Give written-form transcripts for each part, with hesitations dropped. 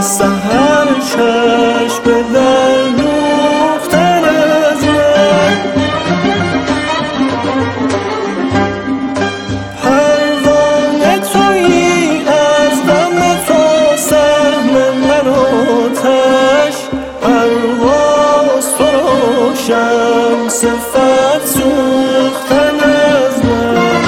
سحر چشم در دوختن از من. پروانه تویی از غم تو سهم من آتش، پرواز تو روشن صفت سوختن از من.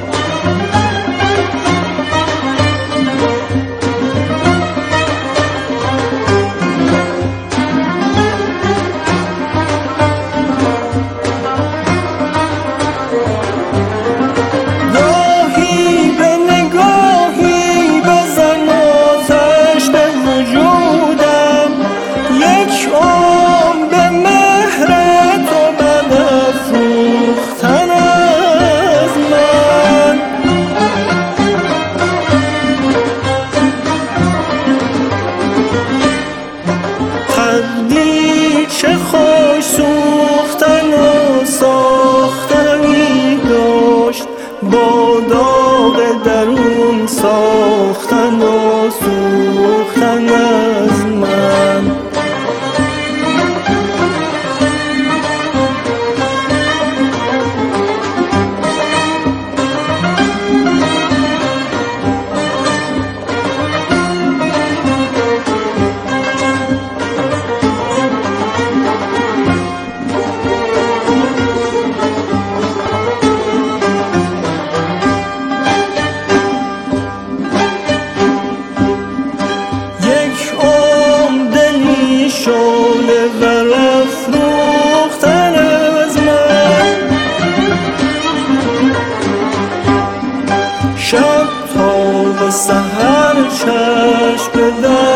گاهی به نگاهی بزن آتش به وجودم، یک عمر به مهر تو برافروختن از من. تقدیر چه خوش سوختن و ساختنی داشت، با داغ درون ساختن و سوختن از من. شعله برافروختن از من. شب تا به سحر چشم در